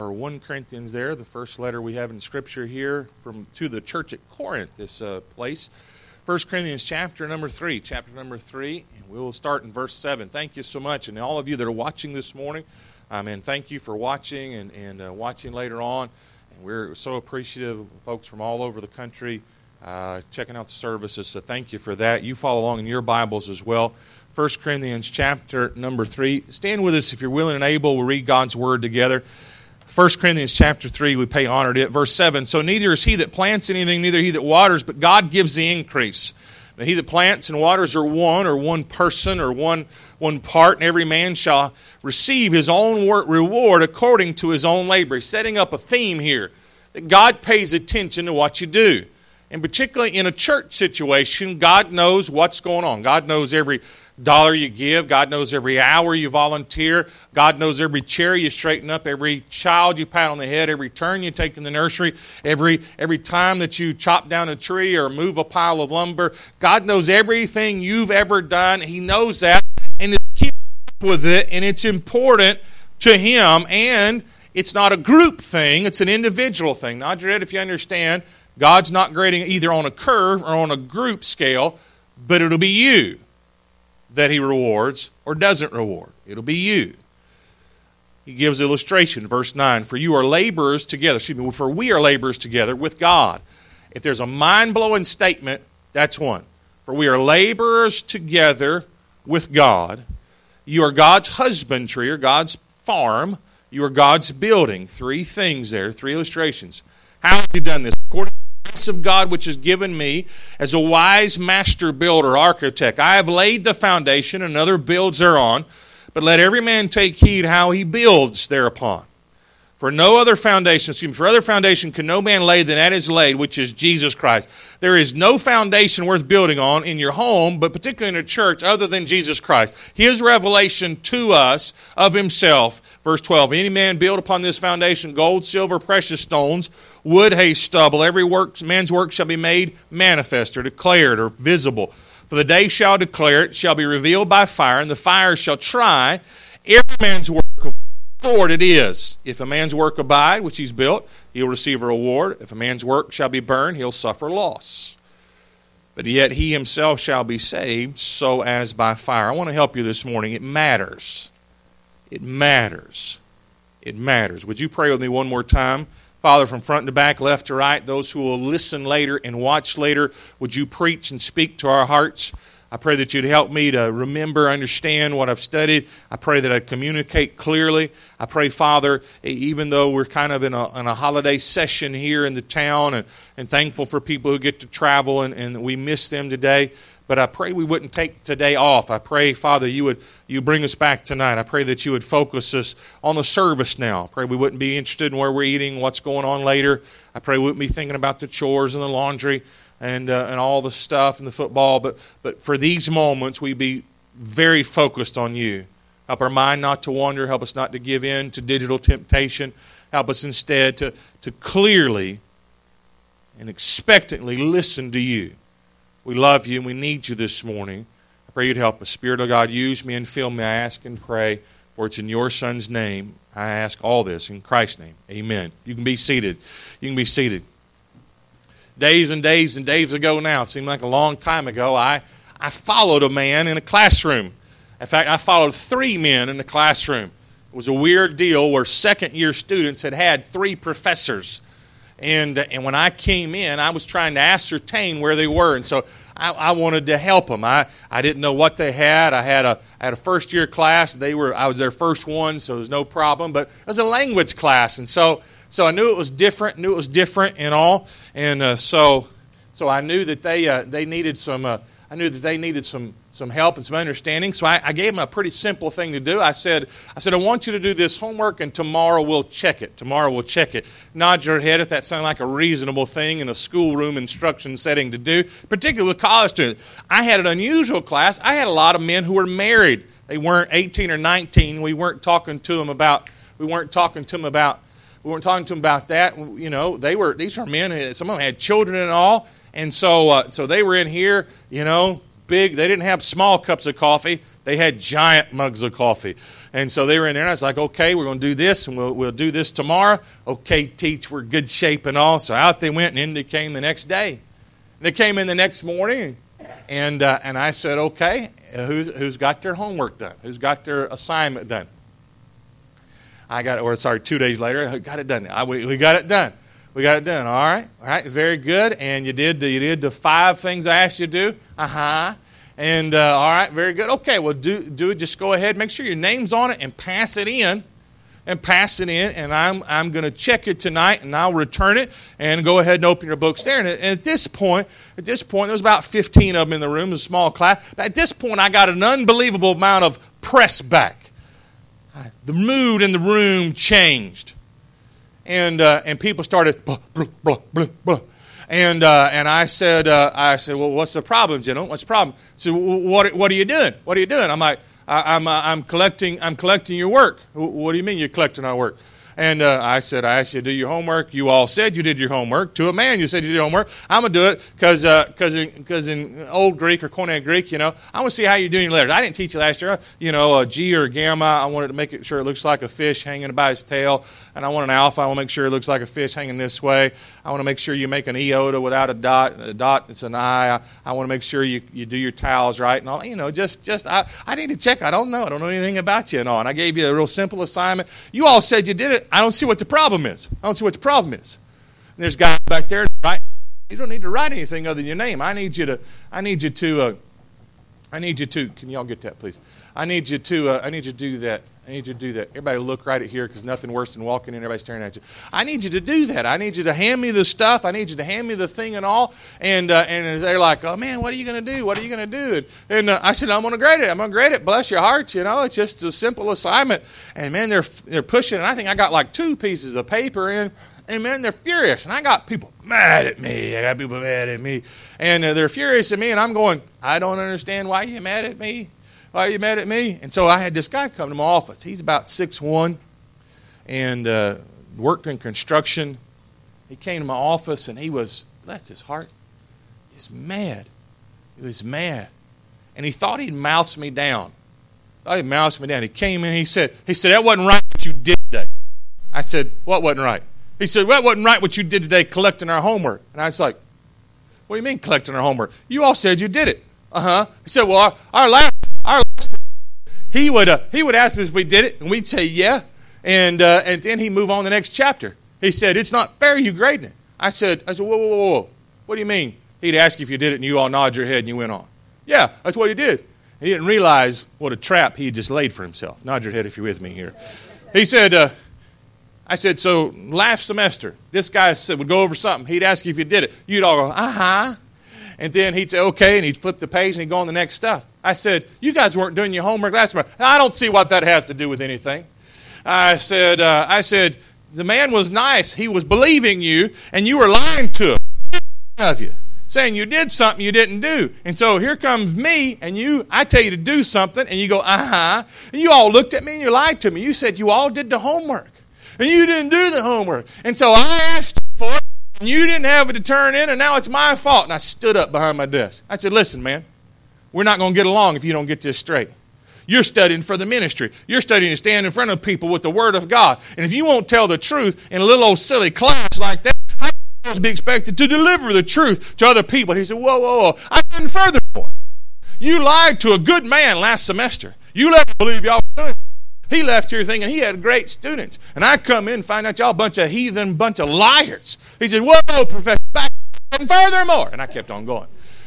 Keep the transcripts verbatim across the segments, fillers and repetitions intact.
Or First Corinthians there, the first letter we have in Scripture here from to the church at Corinth, this uh, place. First Corinthians chapter number three, chapter number three, and we'll start in verse seven. Thank you so much, and all of you that are watching this morning, um, and thank you for watching and, and uh, watching later on. And we're so appreciative of folks from all over the country uh, checking out the services, so thank you for that. You follow along in your Bibles as well. First Corinthians chapter number three. Stand with us if you're willing and able. We'll read God's Word together. First Corinthians chapter three, we pay honor to it. Verse seven, so neither is he that plants anything, neither he that waters, but God gives the increase. Now he that plants and waters are one, or one person, or one, one part, and every man shall receive his own reward according to his own labor. He's setting up a theme here, that God pays attention to what you do. And particularly in a church situation, God knows what's going on. God knows every dollar you give. God knows every hour you volunteer. God knows every chair you straighten up, every child you pat on the head, every turn you take in the nursery, every every time that you chop down a tree or move a pile of lumber. God knows everything you've ever done. He knows that, and keep up with it, and it's important to Him, and it's not a group thing. It's an individual thing. Now, Jared, if you understand, God's not grading either on a curve or on a group scale, but it'll be you that He rewards or doesn't reward. It'll be you. He gives illustration, verse nine, for you are laborers together. Excuse me, for we are laborers together with God. If there's a mind-blowing statement, that's one. For we are laborers together with God. You are God's husbandry or God's farm. You are God's building. Three things there, three illustrations. How has He done this? According of God which is given me as a wise master builder, architect. I have laid the foundation, another builds thereon, but let every man take heed how he builds thereupon. For no other foundation, excuse me, for other foundation can no man lay than that is laid, which is Jesus Christ. There is no foundation worth building on in your home, but particularly in a church, other than Jesus Christ. His revelation to us of Himself, verse twelve, any man build upon this foundation gold, silver, precious stones, wood, hay, stubble, every work, man's work shall be made manifest or declared or visible. For the day shall declare it, shall be revealed by fire, and the fire shall try every man's work of what it is. If a man's work abide, which he's built, he'll receive a reward. If a man's work shall be burned, he'll suffer loss. But yet he himself shall be saved, so as by fire. I want to help you this morning. It matters. It matters. It matters. Would you pray with me one more time? Father, from front to back, left to right, those who will listen later and watch later, would you preach and speak to our hearts? I pray that you'd help me to remember, understand what I've studied. I pray that I'd communicate clearly. I pray, Father, even though we're kind of in a, in a holiday session here in the town and, and thankful for people who get to travel and, and we miss them today, but I pray we wouldn't take today off. I pray, Father, you would you bring us back tonight. I pray that you would focus us on the service now. I pray we wouldn't be interested in where we're eating, what's going on later. I pray we wouldn't be thinking about the chores and the laundry and uh, and all the stuff and the football. But, but for these moments, we be very focused on you. Help our mind not to wander. Help us not to give in to digital temptation. Help us instead to, to clearly and expectantly listen to you. We love you and we need you this morning. I pray you'd help us. Spirit of God, use me and fill me. I ask and pray, for it's in your Son's name. I ask all this in Christ's name. Amen. You can be seated. You can be seated. Days and days and days ago now, it seemed like a long time ago, I, I followed a man in a classroom. In fact, I followed three men in the classroom. It was a weird deal where second-year students had had three professors. And and when I came in, I was trying to ascertain where they were, and so I, I wanted to help them. I, I didn't know what they had. I had a I had a first year class. They were I was their first one, so there was no problem. But it was a language class, and so so I knew it was different. Knew it was different and all, and uh, so so I knew that they uh, they needed some. Uh, I knew that they needed some. some help and some understanding. So I, I gave them a pretty simple thing to do. I said, I said, I want you to do this homework and tomorrow we'll check it. Tomorrow we'll check it. Nod your head if that sounds like a reasonable thing in a schoolroom instruction setting to do, particularly with college students. I had an unusual class. I had a lot of men who were married. They weren't eighteen or nineteen. We weren't talking to them about, we weren't talking to them about, we weren't talking to them about that. You know, they were, these are men, some of them had children and all. And so, uh, so they were in here, you know, big. They didn't have small cups of coffee. They had giant mugs of coffee. And so they were in there, and I was like, okay, we're going to do this, and we'll, we'll do this tomorrow. Okay, teach, we're good shape and all. So out they went, and in they came the next day. And they came in the next morning, and uh, and I said, okay, who's, who's got their homework done? Who's got their assignment done? I got it, or sorry, two days later, I got it done. I, we, we got it done. We got it done. All right, all right, very good. And you did the, you did the five things I asked you to do. Uh huh. And uh, all right, very good. Okay, well, do do it. Just go ahead, make sure your name's on it, and pass it in, and pass it in. And I'm I'm going to check it tonight, and I'll return it, and go ahead and open your books there. And at, and at this point, at this point, there was about fifteen of them in the room, a small class. But at this point, I got an unbelievable amount of press back. The mood in the room changed. And uh, and people started blah, blah, blah, blah, blah. And uh, and I said uh, I said, well, what's the problem, gentlemen? What's the problem? So what what are you doing? What are you doing? I'm like, I, I'm uh, I'm collecting I'm collecting your work. What do you mean you're collecting our work? And uh, I said, I asked you to do your homework. You all said you did your homework. To a man, you said you did your homework. I'm going to do it because because uh, in, cause in Old Greek or Koine Greek, you know, I want to see how you're doing your letters. I didn't teach you last year. You know, a G or a gamma, I wanted to make it sure it looks like a fish hanging by its tail. And I want an alpha. I want to make sure it looks like a fish hanging this way. I want to make sure you make an iota without a dot. A dot, it's an I. I, I want to make sure you, you do your towels right and all. You know, just, just I, I need to check. I don't know. I don't know anything about you and all. And I gave you a real simple assignment. You all said you did it. I don't see what the problem is. I don't see what the problem is. And there's guys back there, right? You don't need to write anything other than your name. I need you to, I need you to, uh, I need you to, can y'all get that, please? I need you to, uh, I need you to do that. I need you to do that. Everybody look right at here because nothing worse than walking in and everybody staring at you. I need you to do that. I need you to hand me the stuff. I need you to hand me the thing and all. And uh, and they're like, oh, man, what are you going to do? What are you going to do? And, and uh, I said, I'm going to grade it. I'm going to grade it. Bless your hearts. You know, it's just a simple assignment. And, man, they're they're pushing. And I think I got like two pieces of paper in. And, man, they're furious. And I got people mad at me. I got people mad at me. And uh, they're furious at me. And I'm going, I don't understand why you're mad at me. Why are you mad at me? And so I had this guy come to my office. He's about six one and uh, worked in construction. He came to my office, and he was, bless his heart, he was mad. He was mad. And he thought he'd mouse me down. Thought he'd mouse me down. He came in, and he said, he said, that wasn't right what you did today. I said, what wasn't right? He said, well, that wasn't right what you did today collecting our homework. And I was like, what do you mean collecting our homework? You all said you did it. Uh-huh. He said, well, our, our last Our last, he would uh, he would ask us if we did it, and we'd say yeah, and uh, and then he'd move on to the next chapter. He said, "It's not fair you grading it." I said, "I said, whoa, whoa, whoa, whoa, what do you mean?" He'd ask you if you did it, and you all nod your head, and you went on. Yeah, that's what he did. He didn't realize what a trap he just laid for himself. Nod your head if you're with me here. He said, uh, "I said, so last semester, this guy said would go over something. He'd ask you if you did it. You'd all go, uh huh." And then he'd say, okay, and he'd flip the page and he'd go on the next stuff. I said, you guys weren't doing your homework last semester. I don't see what that has to do with anything. I said, uh, I said, the man was nice. He was believing you, and you were lying to him, of you, saying you did something you didn't do. And so here comes me, and you, I tell you to do something, and you go, uh-huh. And you all looked at me and you lied to me. You said you all did the homework, and you didn't do the homework. And so I asked you for it. You didn't have it to turn in, and now it's my fault. And I stood up behind my desk. I said, listen, man, we're not going to get along if you don't get this straight. You're studying for the ministry. You're studying to stand in front of people with the Word of God. And if you won't tell the truth in a little old silly class like that, how are you supposed to be expected to deliver the truth to other people? And he said, whoa, whoa, whoa. I didn't furthermore. You lied to a good man last semester. You let him believe y'all were doing it. He left here thinking he had great students. And I come in and find out y'all a bunch of heathen, bunch of liars. He said, whoa, Professor, back and furthermore. And I kept on going.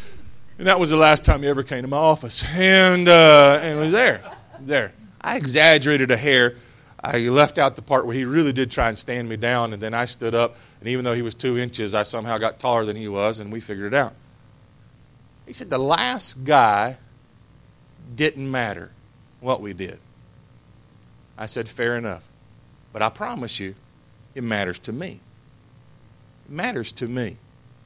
And that was the last time he ever came to my office. And, uh, and was there. There. I exaggerated a hair. I left out the part where he really did try and stand me down. And then I stood up. And even though he was two inches, I somehow got taller than he was. And we figured it out. He said the last guy didn't matter what we did. I said, fair enough. But I promise you, it matters to me. It matters to me.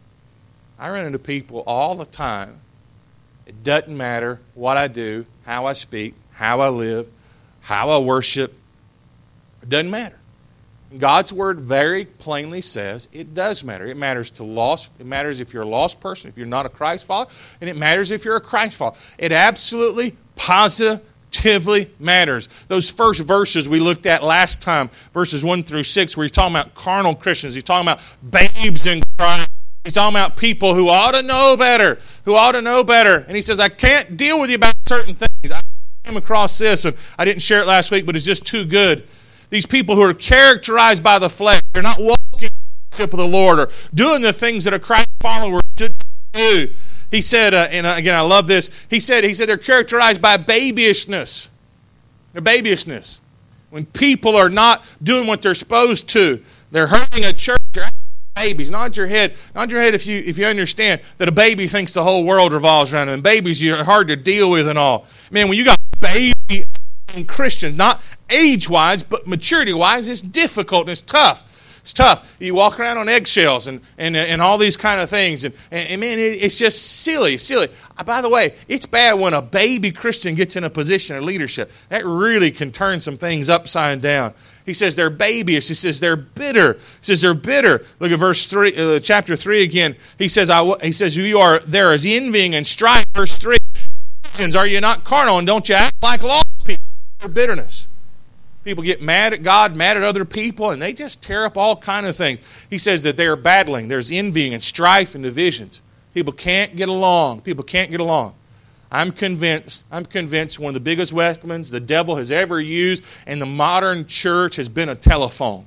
I run into people all the time. It doesn't matter what I do, how I speak, how I live, how I worship. It doesn't matter. God's Word very plainly says it does matter. It matters to lost. It matters if you're a lost person, if you're not a Christ follower, and it matters if you're a Christ follower. It absolutely, positively positively matters. Those first verses we looked at last time, verses one through six, where he's talking about carnal Christians. He's talking about babes in Christ. He's talking about people who ought to know better, who ought to know better. And he says, I can't deal with you about certain things. I came across this, and I didn't share it last week, but it's just too good. These people who are characterized by the flesh, they're not walking in the fellowship of the Lord or doing the things that a Christ follower should do. He said, uh, and again, I love this. He said, he said they're characterized by babyishness. They're babyishness. When people are not doing what they're supposed to, they're hurting a church. They're babies. Nod your head. Nod your head if you if you understand that a baby thinks the whole world revolves around them. Babies are hard to deal with and all. Man, when you got baby Christians, not age-wise, but maturity-wise, it's difficult and it's tough. It's tough. You walk around on eggshells and and, and all these kind of things. And, and, and man, it, it's just silly, silly. By the way, it's bad when a baby Christian gets in a position of leadership. That really can turn some things upside down. He says they're babyish. He says they're bitter. He says they're bitter. Look at verse three, uh, chapter three again. He says, I, he says, you are there as envying and strife. Verse three, are you not carnal and don't you act like lost people? Their bitterness. People get mad at God, mad at other people, and they just tear up all kind of things. He says that they are battling. There's envying and strife and divisions. People can't get along. People can't get along. I'm convinced, I'm convinced one of the biggest weapons the devil has ever used in the modern church has been a telephone.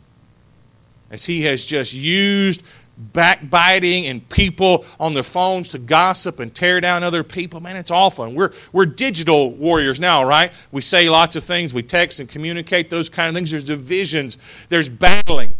As he has just used backbiting and people on their phones to gossip and tear down other people. Man, it's awful. And we're we're digital warriors now, right? We say lots of things. We text and communicate, those kind of things. There's divisions. There's battling.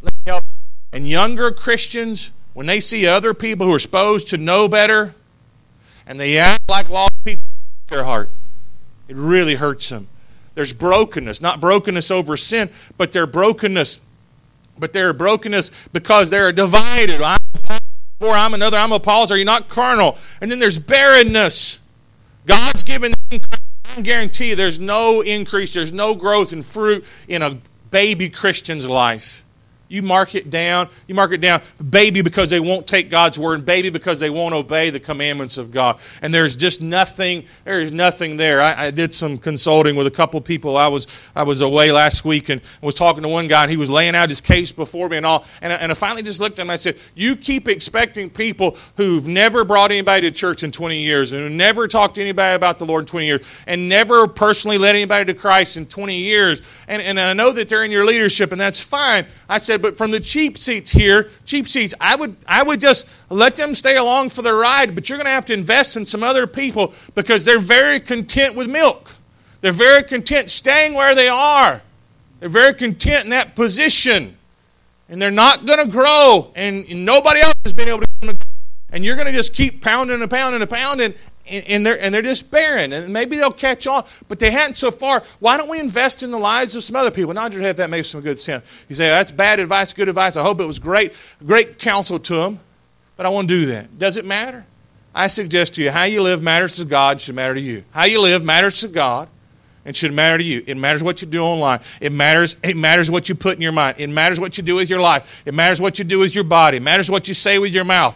And younger Christians, when they see other people who are supposed to know better and they act like lost people, their heart. It really hurts them. There's brokenness, not brokenness over sin, but their brokenness, but their brokenness because they're divided. I'm for I'm another, I'm Apollos. Are you not carnal? And then there's barrenness. God's given them, I guarantee you there's no increase, there's no growth and fruit in a baby Christian's life. You mark it down. You mark it down. Baby because they won't take God's word. And baby because they won't obey the commandments of God. And there's just nothing. There is nothing there. I, I did some consulting with a couple people. I was I was away last week and was talking to one guy. And he was laying out his case before me and all. And I, and I finally just looked at him and I said, you keep expecting people who've never brought anybody to church in twenty years and who never talked to anybody about the Lord in twenty years and never personally led anybody to Christ in twenty years. And, and I know that they're in your leadership and that's fine. I said, but from the cheap seats here, cheap seats, I would I would just let them stay along for the ride, but you're going to have to invest in some other people because they're very content with milk. They're very content staying where they are. They're very content in that position. And they're not going to grow, and nobody else has been able to grow. And you're going to just keep pounding and pounding and pounding, and they're, and they're just barren. And maybe they'll catch on, but they hadn't so far. Why don't we invest in the lives of some other people? Nod your head if that makes some good sense. You say, that's bad advice, good advice. I hope it was great, great counsel to them, but I won't do that. Does it matter? I suggest to you, how you live matters to God, should matter to you. How you live matters to God and should matter to you. It matters what you do online. It matters, it matters what you put in your mind. It matters what you do with your life. It matters what you do with your body. It matters what you say with your mouth.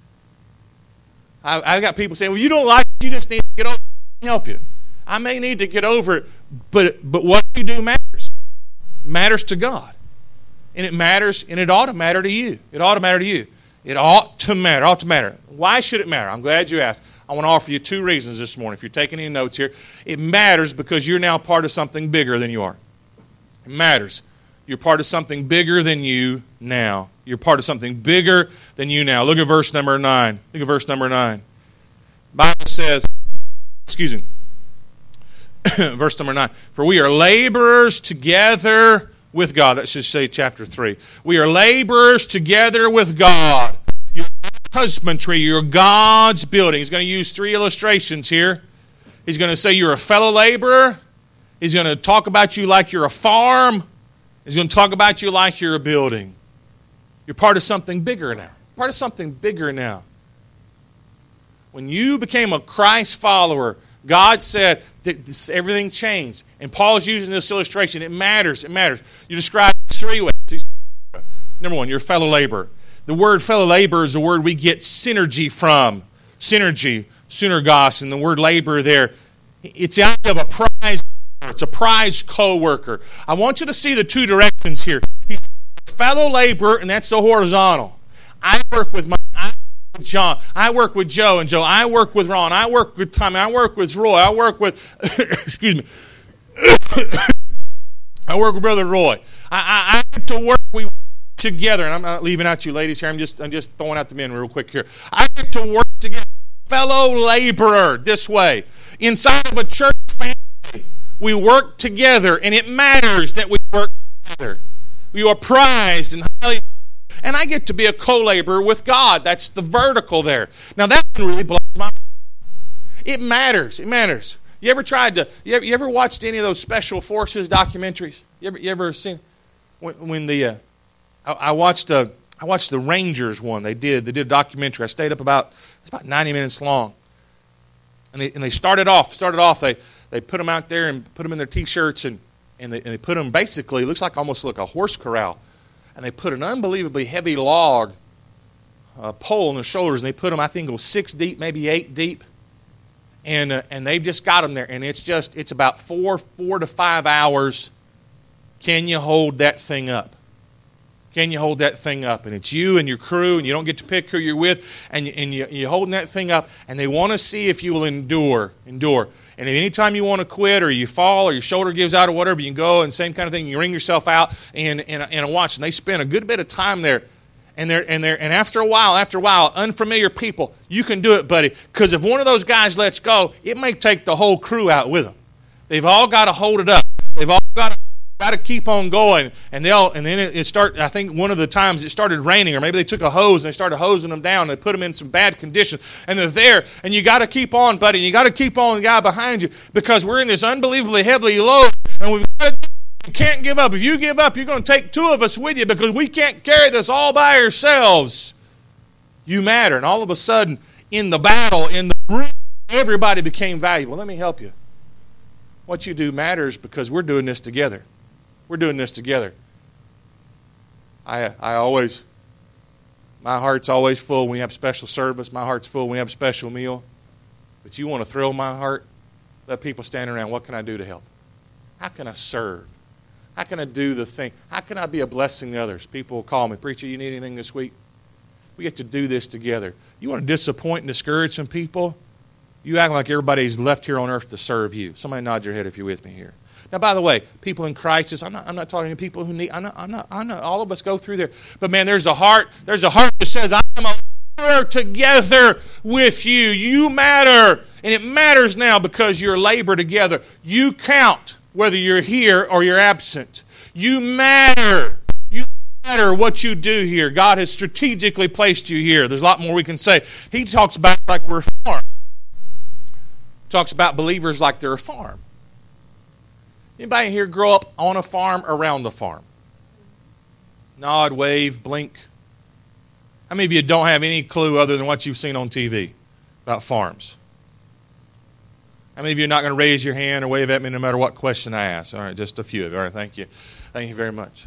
I, I've got people saying, well, you don't like it, you just need to get over it. I can help you. I may need to get over it, but, but what you do matters. It matters to God. And it matters, and it ought to matter to you. It ought to matter to you. It ought to matter. It ought to matter. Why should it matter? I'm glad you asked. I want to offer you two reasons this morning. If you're taking any notes here, it matters because you're now part of something bigger than you are. It matters. You're part of something bigger than you now. You're part of something bigger than you now. Look at verse number nine. Look at verse number nine. The Bible says, excuse me, verse number nine, for we are laborers together with God. That should say chapter three. We are laborers together with God. Your husbandry, you're God's building. He's going to use three illustrations here. He's going to say you're a fellow laborer. He's going to talk about you like you're a farm. He's going to talk about you like you're a building. You're part of something bigger now. Part of something bigger now. When you became a Christ follower, God said that this, everything changed. And Paul's using this illustration. It matters. It matters. You describe it three ways. Number one, you're a fellow laborer. The word fellow laborer is the word we get synergy from. Synergy, synergos, and the word labor there. It's the idea of a prize It's a prized co-worker. I want you to see the two directions here. He's a fellow laborer, and that's the horizontal. I work with my I work with John. I work with Joe and Joe. I work with Ron. I work with Tommy. I work with Roy. I work with, excuse me, I work with Brother Roy. I, I, I get to work we together, and I'm not leaving out you ladies here. I'm just I'm just throwing out the men real quick here. I get to work together, fellow laborer, this way. Inside of a church family, we work together, and it matters that we work together. We are prized and highly, and I get to be a co-laborer with God. That's the vertical there. Now that one really blows my mind. It matters. It matters. You ever tried to? You ever, you ever watched any of those special forces documentaries? You ever, you ever seen when, when the? Uh, I, I watched a. I watched the Rangers one. They did. They did a documentary. I stayed up about. It's about ninety minutes long. And they and they started off. Started off. They they put them out there and put them in their t-shirts and and they and they put them basically. It looks like almost like a horse corral. And they put an unbelievably heavy log, uh, pole on their shoulders. And they put them. I think it was six deep, maybe eight deep. And uh, and they've just got them there, and it's just it's about four four to five hours. Can you hold that thing up? Can you hold that thing up? And it's you and your crew, and you don't get to pick who you're with, and you, and you, you're holding that thing up, and they want to see if you will endure, endure. And if anytime you want to quit, or you fall, or your shoulder gives out, or whatever, you can go and same kind of thing. You wring yourself out and and and a watch, and they spend a good bit of time there. And they're, and they're, and after a while, after a while, unfamiliar people, you can do it, buddy. Because if one of those guys lets go, it may take the whole crew out with them. They've all got to hold it up. They've all got to, got to keep on going. And they'll, and then it, it start. I think one of the times it started raining, or maybe they took a hose and they started hosing them down. And they put them in some bad conditions, and they're there. And you got to keep on, buddy. You got to keep on the guy behind you, because we're in this unbelievably heavy load, and we've got to. You can't give up. If you give up, you're going to take two of us with you, because we can't carry this all by ourselves. You matter. And all of a sudden, in the battle, in the room, everybody became valuable. Let me help you. What you do matters, because we're doing this together. We're doing this together. I I always, my heart's always full when we have special service. My heart's full when we have a special meal. But you want to thrill my heart? Let people stand around. What can I do to help? How can I serve? How can I do the thing? How can I be a blessing to others? People will call me, preacher, you need anything this week? We get to do this together. You want to disappoint and discourage some people? You act like everybody's left here on earth to serve you. Somebody nod your head if you're with me here. Now, by the way, people in crisis, I'm not, I'm not talking to people who need, I'm not, I'm not, I'm not, all of us go through there. But man, there's a heart, there's a heart that says, I am a laborer together with you. You matter. And it matters now, because you're labor together. You count. Whether you're here or you're absent. You matter. You matter what you do here. God has strategically placed you here. There's a lot more we can say. He talks about like we're a farm. He talks about believers like they're a farm. Anybody here grow up on a farm, around a farm? Nod, wave, blink. How many of you don't have any clue other than what you've seen on T V about farms? How many of you are not going to raise your hand or wave at me no matter what question I ask? All right, just a few of you. All right, thank you. Thank you very much.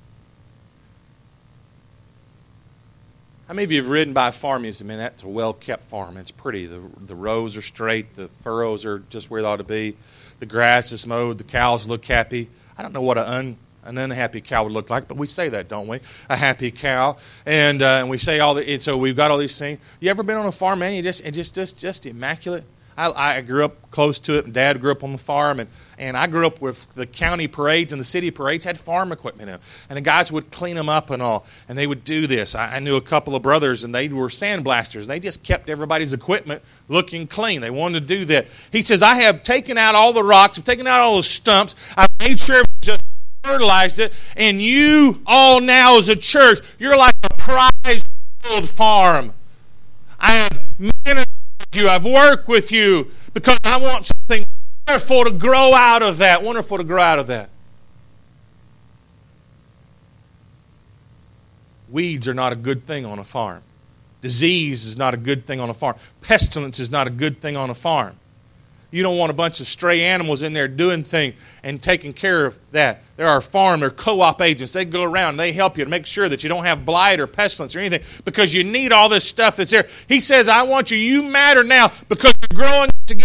How many of you have ridden by a farm and you say, man, that's a well-kept farm. It's pretty. The, the rows are straight. The furrows are just where they ought to be. The grass is mowed. The cows look happy. I don't know what an, un, an unhappy cow would look like, but we say that, don't we? A happy cow. And, uh, and we say all the, and so we've got all these things. You ever been on a farm, man? You just, and just, just, just immaculate? I, I grew up close to it, and Dad grew up on the farm, and, and I grew up with the county parades and the city parades had farm equipment in them. And the guys would clean them up and all, and they would do this. I, I knew a couple of brothers, and they were sandblasters. They just kept everybody's equipment looking clean. They wanted to do that. He says, I have taken out all the rocks, I've taken out all the stumps, I've made sure it just fertilized it, and you all now as a church, you're like a prize-filled farm. I have ministered you, I've worked with you, because I want something wonderful to grow out of that. Wonderful to grow out of that. Weeds are not a good thing on a farm. Disease is not a good thing on a farm. Pestilence is not a good thing on a farm. You don't want a bunch of stray animals in there doing things and taking care of that. There are farm or co-op agents. They go around and they help you to make sure that you don't have blight or pestilence or anything, because you need all this stuff that's there. He says, I want you. You matter now because you're growing together.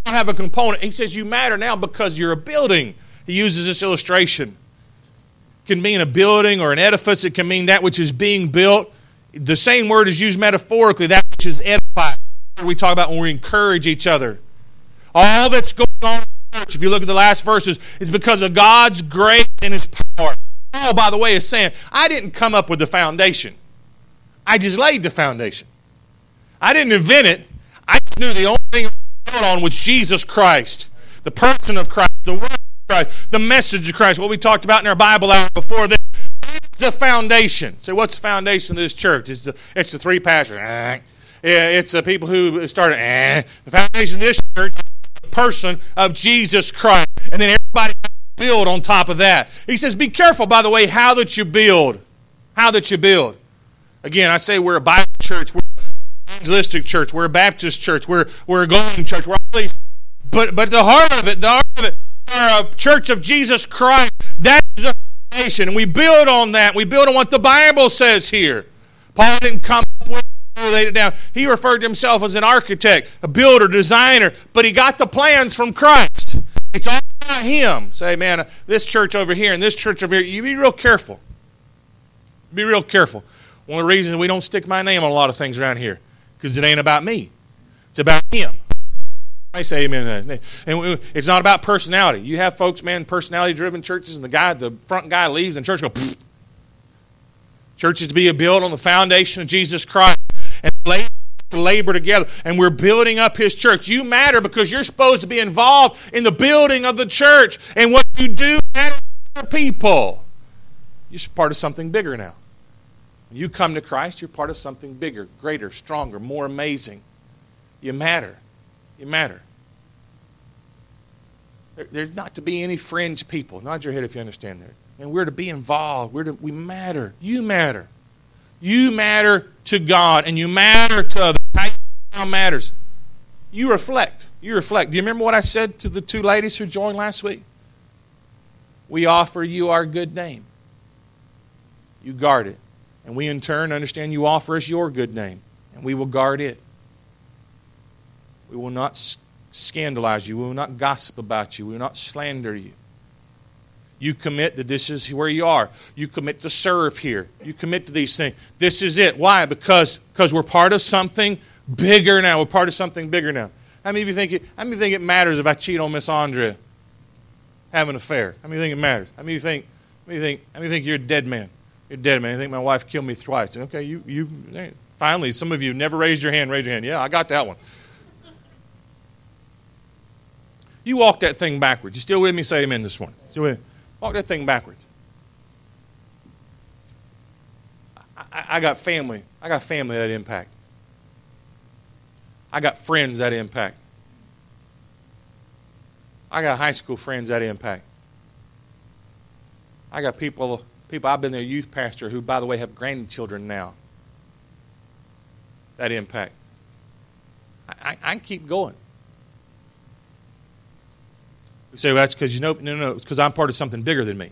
have a component. He says you matter now because you're a building. He uses this illustration. It can mean a building or an edifice. It can mean that which is being built. The same word is used metaphorically, that which is edified. We talk about when we encourage each other. All that's going on in the church, if you look at the last verses, is because of God's grace and His power. Paul, by the way, is saying, I didn't come up with the foundation. I just laid the foundation. I didn't invent it. I just knew the only thing I was on was Jesus Christ, the person of Christ, the word of Christ, the message of Christ, what we talked about in our Bible hour before this. That's the foundation. So what's the foundation of this church? It's the, it's the three pastors. Yeah, it's the people who started. Eh. The foundation of this church is the person of Jesus Christ. And then everybody build on top of that. He says, be careful, by the way, how that you build. How that you build. Again, I say we're a Bible church. We're an evangelistic church. We're a Baptist church. We're, we're a going church. We're all these. But, but the heart of it, the heart of it, we're a church of Jesus Christ. That is a foundation. And we build on that. We build on what the Bible says here. Paul didn't come up with it, laid it down. He referred to himself as an architect, a builder, designer, but he got the plans from Christ. It's all about him. Say, man, this church over here and this church over here, you be real careful. Be real careful. One of the reasons we don't stick my name on a lot of things around here, because it ain't about me. It's about him. I say amen. And it's not about personality. You have folks, man, personality-driven churches, and the guy, the front guy leaves, and church go, pfft. Church is to be built on the foundation of Jesus Christ and labor, to labor together. And we're building up His church. You matter because you're supposed to be involved in the building of the church. And what you do matters for people. You're part of something bigger now. When you come to Christ, you're part of something bigger, greater, stronger, more amazing. You matter. You matter. There, there's not to be any fringe people. Nod your head if you understand that. And we're to be involved. We're to, we matter. You matter. You matter to God, and you matter to others. How matters. You reflect. You reflect. Do you remember what I said to the two ladies who joined last week? We offer you our good name. You guard it. And we in turn understand you offer us your good name, and we will guard it. We will not scandalize you. We will not gossip about you. We will not slander you. You commit that this is where you are. You commit to serve here. You commit to these things. This is it. Why? Because, because we're part of something bigger now. We're part of something bigger now. How many of you think it, how many of you think it matters if I cheat on Miss Andrea? Have an affair. How many of you think it matters? How many of you think, how many of you think, how many of you think you're a dead man? You're a dead man. I think my wife killed me twice. Okay, you, you finally, some of you never raised your hand. Raise your hand. Yeah, I got that one. You walk that thing backwards. You still with me? Say amen this morning. Still with me? Walk that thing backwards. I, I got family. I got family that impact. I got friends that impact. I got high school friends that impact. I got people, people I've been their youth pastor who, by the way, have grandchildren now. That impact. I, I, I can keep going. You say, well, that's because you know, no, no, no, it's because I'm part of something bigger than me.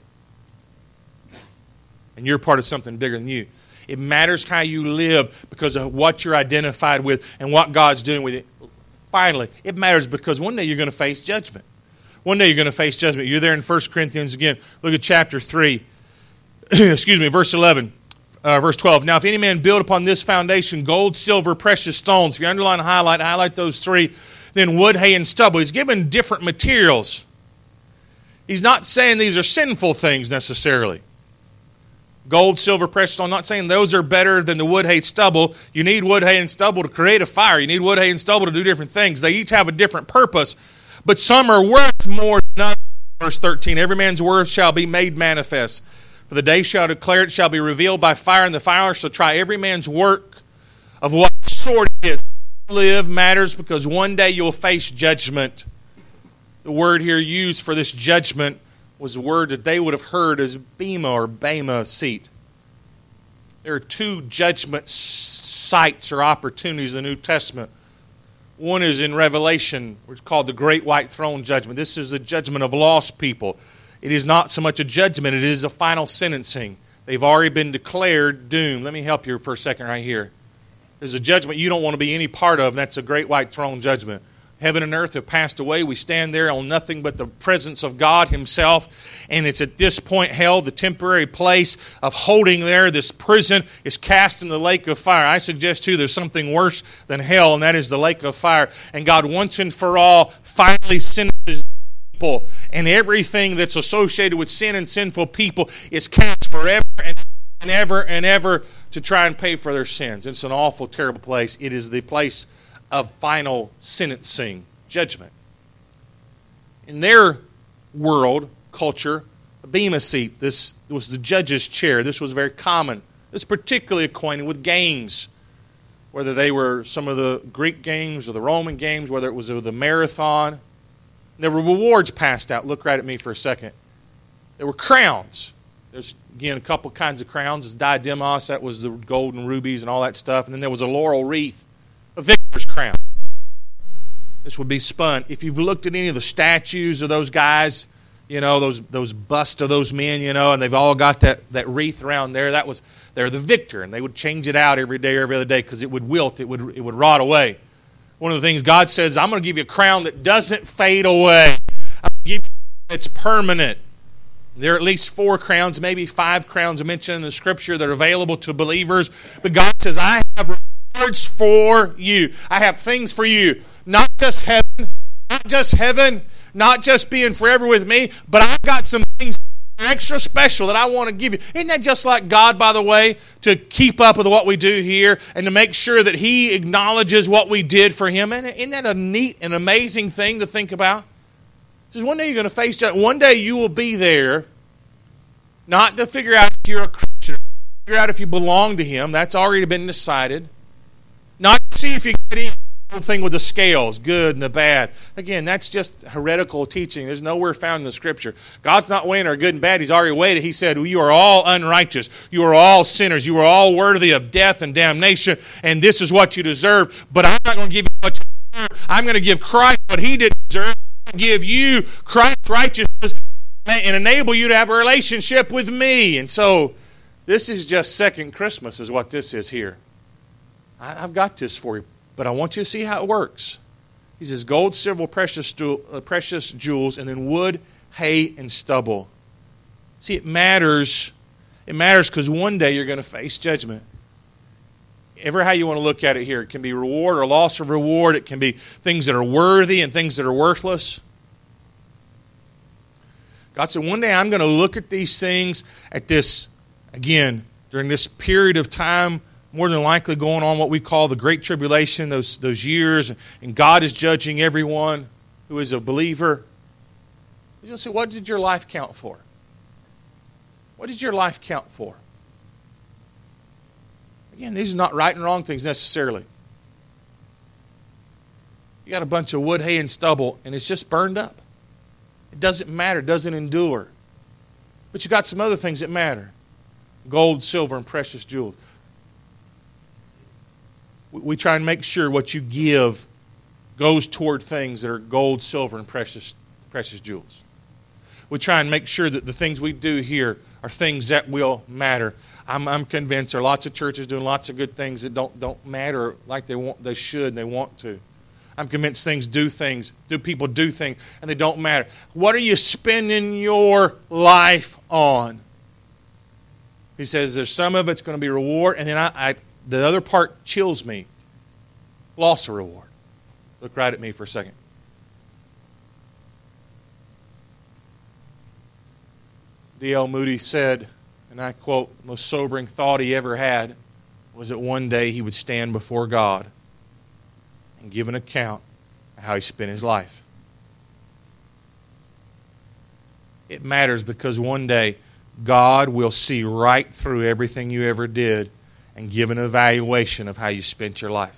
And you're part of something bigger than you. It matters how you live because of what you're identified with and what God's doing with it. Finally, it matters because one day you're going to face judgment. One day you're going to face judgment. You're there in First Corinthians again. Look at chapter three. Excuse me, verse eleven. Uh, verse twelve. Now, if any man build upon this foundation gold, silver, precious stones, if you underline and highlight, highlight those three, then wood, hay, and stubble. He's given different materials. He's not saying these are sinful things necessarily. Gold, silver, precious stone. I'm not saying those are better than the wood, hay, stubble. You need wood, hay, and stubble to create a fire. You need wood, hay, and stubble to do different things. They each have a different purpose, but some are worth more than others. Verse thirteen, every man's worth shall be made manifest. For the day shall declare it, shall be revealed by fire, and the fire shall try every man's work of what sort it is. Live matters because one day you'll face judgment. The word here used for this judgment was a word that they would have heard as bema or bema seat. There are two judgment sites or opportunities in the New Testament. One is in Revelation, which is called the Great White Throne Judgment. This is the judgment of lost people. It is not so much a judgment, it is a final sentencing. They've already been declared doomed. Let me help you for a second right here. There's a judgment you don't want to be any part of, and that's the Great White Throne Judgment. Heaven and earth have passed away. We stand there on nothing but the presence of God Himself. And it's at this point hell, the temporary place of holding there. This prison is cast in the lake of fire. I suggest too there's something worse than hell, and that is the lake of fire. And God once and for all finally sentences people. And everything that's associated with sin and sinful people is cast forever and ever and ever to try and pay for their sins. It's an awful, terrible place. It is the place of final sentencing, judgment. In their world, culture, a bema seat, this was the judge's chair. This was very common. It's particularly acquainted with games, whether they were some of the Greek games or the Roman games, whether it was the marathon. There were rewards passed out. Look right at me for a second. There were crowns. There's, again, a couple kinds of crowns. There's diademos, that was the gold and rubies and all that stuff. And then there was a laurel wreath, a victor's crown. This would be spun. If you've looked at any of the statues of those guys, you know, those those busts of those men, you know, and they've all got that, that wreath around there, that was, they're the victor. And they would change it out every day, every other day, because it would wilt, it would, it would rot away. One of the things God says, I'm going to give you a crown that doesn't fade away. I'm going to give you it's permanent. There are at least four crowns, maybe five crowns mentioned in the Scripture that are available to believers. But God says, I have rewards for you. I have things for you. Not just heaven, not just heaven, not just being forever with me, but I've got some things extra special that I want to give you. Isn't that just like God, by the way, to keep up with what we do here and to make sure that He acknowledges what we did for Him? And isn't that a neat and amazing thing to think about? He says one day you're going to face judgment. One day you will be there, not to figure out if you're a Christian, figure out if you belong to Him. That's already been decided. Not to see if you get in. The thing with the scales, good and the bad. Again, that's just heretical teaching. There's nowhere found in the Scripture. God's not weighing our good and bad. He's already weighed it. He said, you are all unrighteous. You are all sinners. You are all worthy of death and damnation, and this is what you deserve. But I'm not going to give you what you deserve. I'm going to give Christ what He didn't deserve. I'm going to give you Christ's righteousness and enable you to have a relationship with me. And so, this is just second Christmas is what this is here. I've got this for you. But I want you to see how it works. He says gold, silver, precious, uh, precious jewels, and then wood, hay, and stubble. See, it matters. It matters because one day you're going to face judgment. Ever how you want to look at it here. It can be reward or loss of reward. It can be things that are worthy and things that are worthless. God said, one day I'm going to look at these things at this, again, during this period of time, more than likely going on what we call the Great Tribulation, those, those years, and God is judging everyone who is a believer. You'll say, what did your life count for? What did your life count for? Again, these are not right and wrong things necessarily. You got a bunch of wood, hay, and stubble, and it's just burned up. It doesn't matter, it doesn't endure. But you got some other things that matter. Gold, silver, and precious jewels. We try and make sure what you give goes toward things that are gold, silver, and precious precious jewels. We try and make sure that the things we do here are things that will matter. I'm, I'm convinced there are lots of churches doing lots of good things that don't don't matter like they want, they should, and they want to. I'm convinced things do things, do people do things, and they don't matter. What are you spending your life on? He says there's some of it's going to be reward, and then I. I The other part chills me. Loss of reward. Look right at me for a second. D L Moody said, and I quote, the most sobering thought he ever had was that one day he would stand before God and give an account of how he spent his life. It matters because one day God will see right through everything you ever did and give an evaluation of how you spent your life.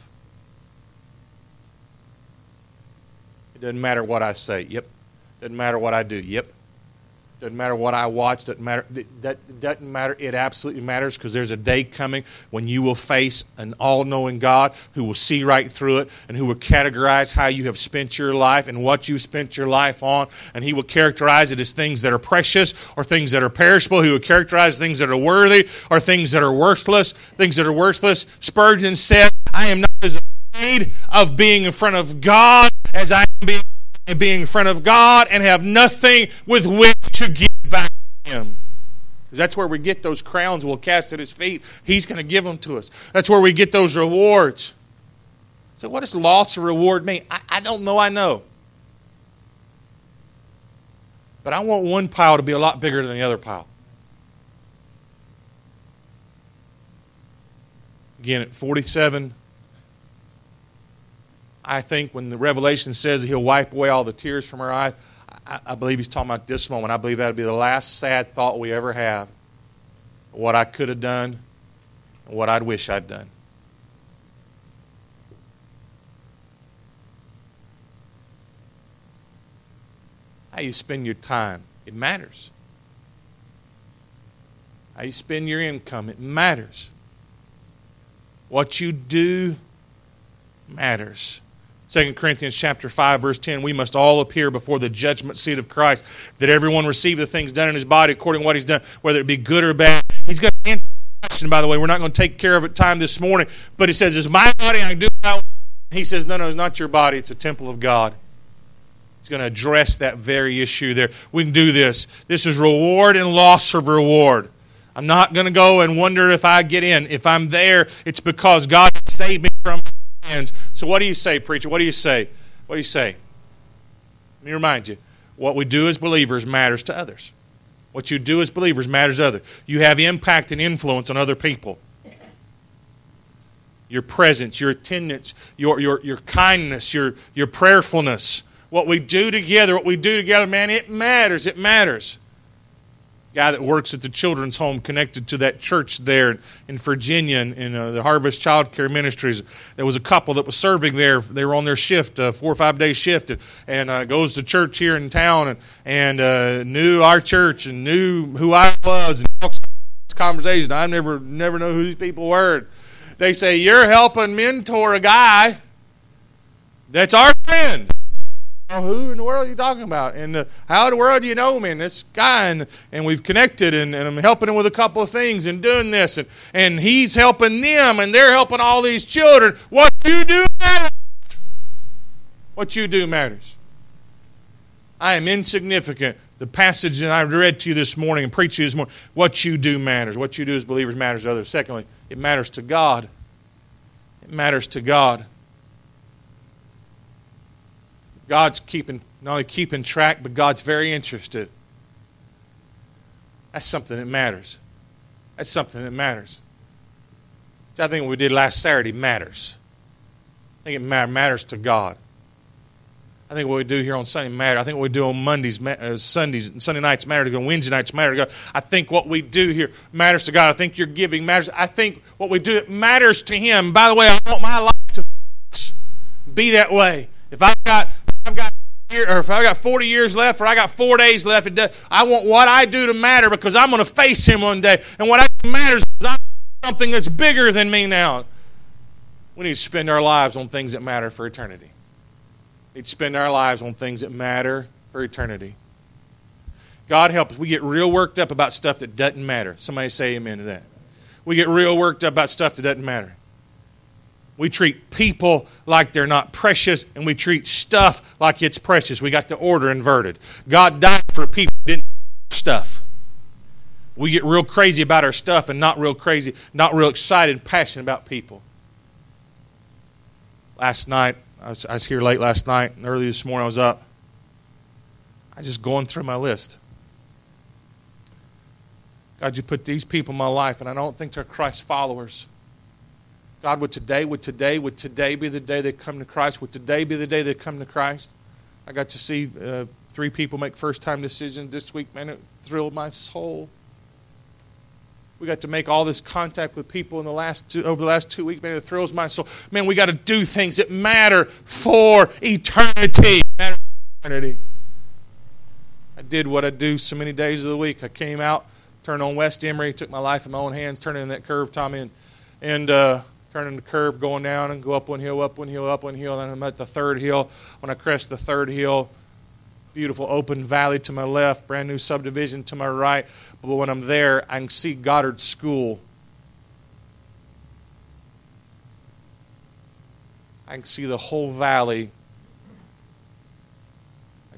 It doesn't matter what I say. Yep. Doesn't matter what I do. Yep. Doesn't matter what I watch. Doesn't matter. That doesn't matter. It absolutely matters because there's a day coming when you will face an all-knowing God who will see right through it and who will categorize how you have spent your life and what you've spent your life on. And He will characterize it as things that are precious or things that are perishable. He will characterize things that are worthy or things that are worthless. Things that are worthless. Spurgeon said, I am not as afraid of being in front of God as I am being, being in front of God and have nothing with which to give back to Him. Because that's where we get those crowns we'll cast at His feet. He's going to give them to us. That's where we get those rewards. So what does loss of reward mean? I, I don't know, I know. But I want one pile to be a lot bigger than the other pile. Again, at forty-seven, I think when the Revelation says He'll wipe away all the tears from our eyes, I, I believe He's talking about this moment. I believe that'll be the last sad thought we ever have. What I could have done and what I'd wish I'd done. How you spend your time, it matters. How you spend your income, it matters. What you do matters. Second Corinthians chapter five, verse ten, we must all appear before the judgment seat of Christ, that everyone receive the things done in his body according to what he's done, whether it be good or bad. He's going to answer the question, by the way. We're not going to take care of it time this morning, but he says, it's my body, I can do what I want. He says, no, no, it's not your body, it's a temple of God. He's going to address that very issue there. We can do this. This is reward and loss of reward. I'm not going to go and wonder if I get in. If I'm there, it's because God saved me from my sins. So what do you say, preacher? What do you say? What do you say? Let me remind you. What we do as believers matters to others. What you do as believers matters to others. You have impact and influence on other people. Your presence, your attendance, your, your, your kindness, your, your prayerfulness. What we do together, what we do together, man, it matters. It matters. Guy that works at the children's home connected to that church there in Virginia in, in uh, the Harvest Child Care Ministries. There was a couple that was serving there. They were on their shift, a four or five day shift, and, and uh, goes to church here in town and, and uh, knew our church and knew who I was and talks conversation. I never never know who these people were. They say, you're helping mentor a guy that's our friend. Oh, who in the world are you talking about? And uh, how in the world do you know me? And this guy, and, and we've connected, and, and I'm helping him with a couple of things and doing this, and, and he's helping them, and they're helping all these children. What you do matters. What you do matters. I am insignificant. The passage that I read to you this morning and preached to you this morning, what you do matters. What you do as believers matters to others. Secondly, it matters to God. It matters to God. God's keeping, not only keeping track, but God's very interested. That's something that matters. That's something that matters. So I think what we did last Saturday matters. I think it matters to God. I think what we do here on Sunday matters. I think what we do on Mondays, uh, Sundays, and Sunday nights matter to God. Wednesday nights matter to God. I think what we do here matters to God. I think your giving matters. I think what we do, it matters to Him. By the way, I want my life to be that way. If I've got I've got or if I've got forty years left or I got four days left, I want what I do to matter because I'm going to face Him one day. And what I do matters is I'm something that's bigger than me now. We need to spend our lives on things that matter for eternity. We need to spend our lives on things that matter for eternity. God help us. We get real worked up about stuff that doesn't matter. Somebody say amen to that. We get real worked up about stuff that doesn't matter. We treat people like they're not precious, and we treat stuff like it's precious. We got the order inverted. God died for people who didn't have stuff. We get real crazy about our stuff and not real crazy, not real excited and passionate about people. Last night, I was, I was here late last night, and early this morning I was up. I was just going through my list. God, you put these people in my life, and I don't think they're Christ followers. God, would today, would today, would today be the day they come to Christ? Would today be the day they come to Christ? I got to see uh, three people make first-time decisions this week. Man, it thrilled my soul. We got to make all this contact with people in the last two, over the last two weeks. Man, it thrills my soul. Man, we got to do things that matter for eternity. Matter for eternity. I did what I do so many days of the week. I came out, turned on West Emory, took my life in my own hands, turned in that curve, Tommy, and, and uh, turning the curve, going down and go up one hill, up one hill, up one hill. And I'm at the third hill. When I crest the third hill, beautiful open valley to my left, brand new subdivision to my right. But when I'm there, I can see Goddard School. I can see the whole valley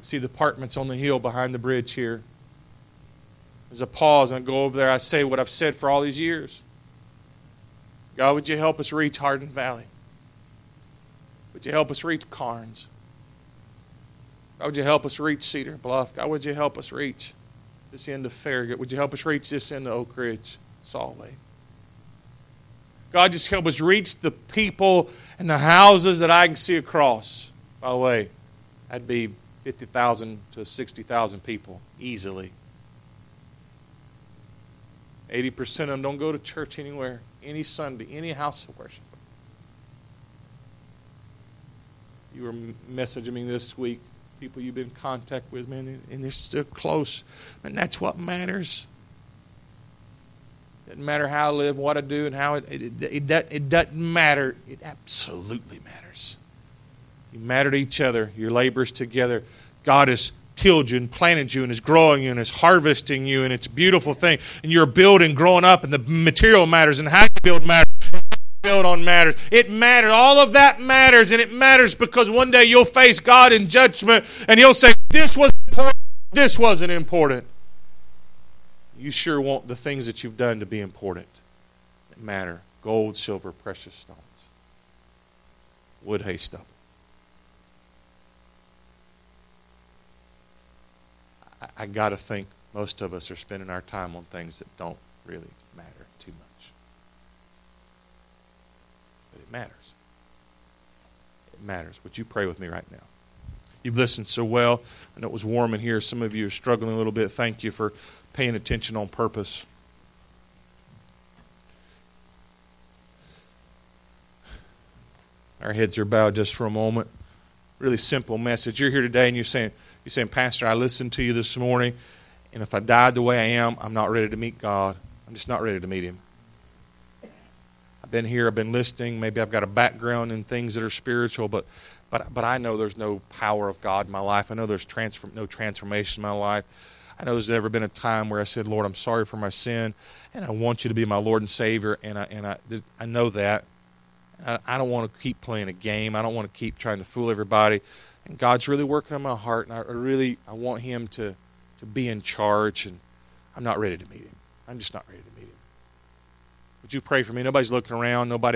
See the apartments on the hill behind the bridge here. As I pause and I go over there, I say what I've said for all these years. God, would you help us reach Hardin Valley? Would you help us reach Carnes? God, would you help us reach Cedar Bluff? God, would you help us reach this end of Farragut? Would you help us reach this end of Oak Ridge, Salt Lake? God, just help us reach the people and the houses that I can see across. By the way, that'd be fifty thousand to sixty thousand people easily. eighty percent of them don't go to church anywhere, any Sunday, any house of worship. You were messaging me this week, people you've been in contact with, man, and they're still close. And that's what matters. It doesn't matter how I live, what I do, and how it, it, it, it, it doesn't matter. It absolutely matters. You matter to each other. Your labors together. God has tilled you and planted you and is growing you and is harvesting you, and it's a beautiful thing. And you're building, growing up, and the material matters, and how you build matters. Build on matters. It matters. All of that matters, and it matters because one day you'll face God in judgment, and He'll say, "This was important. This wasn't important." You sure want the things that you've done to be important. That matter. Gold, silver, precious stones. Wood, hay, stubble. I, I got to think most of us are spending our time on things that don't really matter too much. But it matters. It matters. Would you pray with me right now? You've listened so well. I know it was warm in here. Some of you are struggling a little bit. Thank you for paying attention on purpose. Our heads are bowed just for a moment. Really simple message. You're here today and you're saying, you're saying, "Pastor, I listened to you this morning, and if I died the way I am, I'm not ready to meet God. I'm just not ready to meet Him. I've been here, I've been listening. Maybe I've got a background in things that are spiritual, but but but I know there's no power of God in my life. I know there's transform, no transformation in my life. I know there's never been a time where I said, Lord, I'm sorry for my sin, and I want you to be my Lord and Savior, and I and I, I know that. I, I don't want to keep playing a game. I don't want to keep trying to fool everybody. And God's really working on my heart, and I really I want Him to, to be in charge, and I'm not ready to meet Him. I'm just not ready to meet Him. Would you pray for me? Nobody's looking around. Nobody